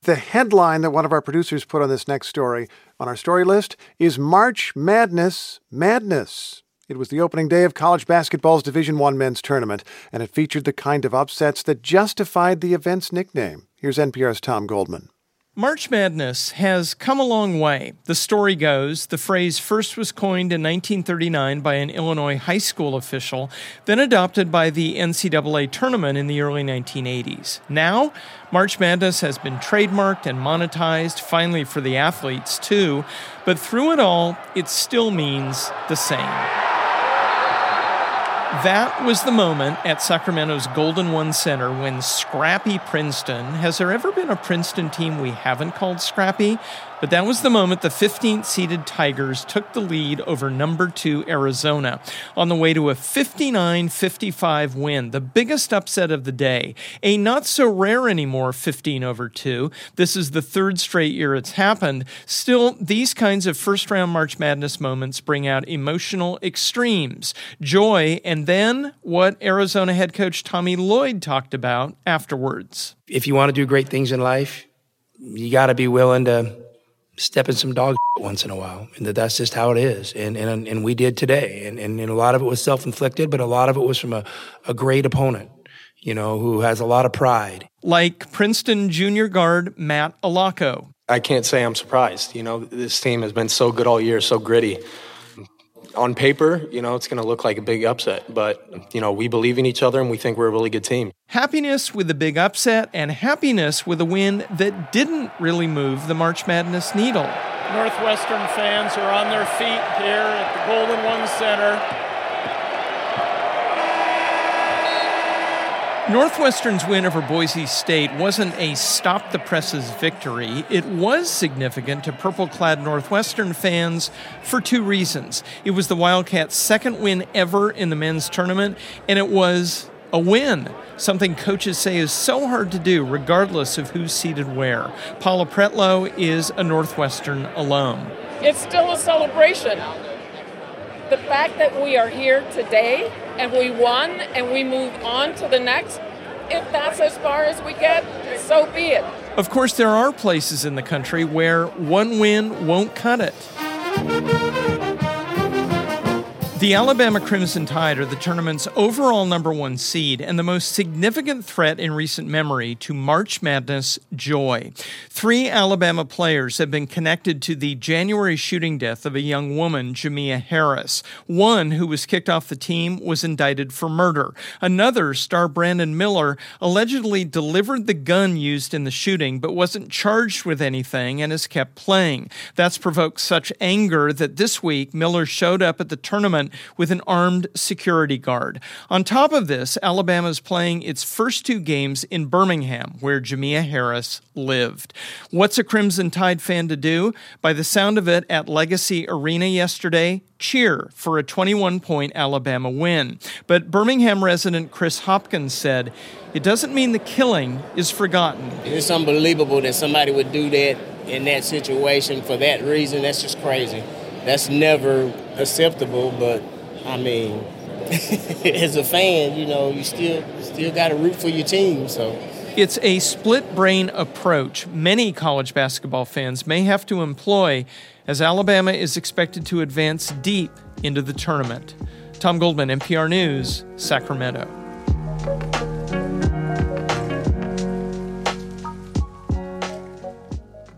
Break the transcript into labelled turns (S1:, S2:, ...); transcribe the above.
S1: The headline that one of our producers put on this next story on our story list is March Madness Madness. It was the opening day of college basketball's Division I men's tournament, and it featured the kind of upsets that justified the event's nickname. Here's NPR's Tom Goldman.
S2: March Madness has come a long way. The story goes, the phrase first was coined in 1939 by an Illinois high school official, then adopted by the NCAA tournament in the early 1980s. Now, March Madness has been trademarked and monetized, finally for the athletes too, but through it all, it still means the same. That was the moment at Sacramento's Golden One Center when scrappy Princeton — has there ever been a Princeton team we haven't called scrappy? But that was the moment the 15th-seeded Tigers took the lead over number 2 Arizona on the way to a 59-55 win, the biggest upset of the day. A not-so-rare anymore 15-2. This is the third straight year it's happened. Still, these kinds of first-round March Madness moments bring out emotional extremes, joy, and then what Arizona head coach Tommy Lloyd talked about afterwards.
S3: If you want to do great things in life, you got to be willing to step in some dog once in a while, and that's just how it is. And we did today. And a lot of it was self-inflicted, but a lot of it was from a great opponent, who has a lot of pride.
S2: Like Princeton junior guard Matt Alaco.
S4: I can't say I'm surprised. This team has been so good all year, so gritty. On paper, it's going to look like a big upset, but, we believe in each other and we think we're a really good team.
S2: Happiness with the big upset and happiness with a win that didn't really move the March Madness needle.
S5: Northwestern fans are on their feet here at the Golden One Center.
S2: Northwestern's win over Boise State wasn't a stop-the-presses victory. It was significant to purple-clad Northwestern fans for two reasons. It was the Wildcats' second win ever in the men's tournament, and it was a win, something coaches say is so hard to do regardless of who's seated where. Paula Pretlow is a Northwestern alum.
S6: It's still a celebration. The fact that we are here today and we won and we move on to the next, if that's as far as we get, so be it.
S2: Of course, there are places in the country where one win won't cut it. The Alabama Crimson Tide are the tournament's overall number 1 seed and the most significant threat in recent memory to March Madness joy. 3 Alabama players have been connected to the January shooting death of a young woman, Jamia Harris. One, who was kicked off the team, was indicted for murder. Another, star Brandon Miller, allegedly delivered the gun used in the shooting but wasn't charged with anything and has kept playing. That's provoked such anger that this week Miller showed up at the tournament with an armed security guard. On top of this, Alabama's playing its first 2 games in Birmingham, where Jamia Harris lived. What's a Crimson Tide fan to do? By the sound of it, at Legacy Arena yesterday, cheer for a 21-point Alabama win. But Birmingham resident Chris Hopkins said, it doesn't mean the killing is forgotten.
S7: It's unbelievable that somebody would do that in that situation for that reason. That's just crazy. That's never acceptable, but, I mean, as a fan, you still got to root for your team, so.
S2: It's a split-brain approach many college basketball fans may have to employ as Alabama is expected to advance deep into the tournament. Tom Goldman, NPR News, Sacramento.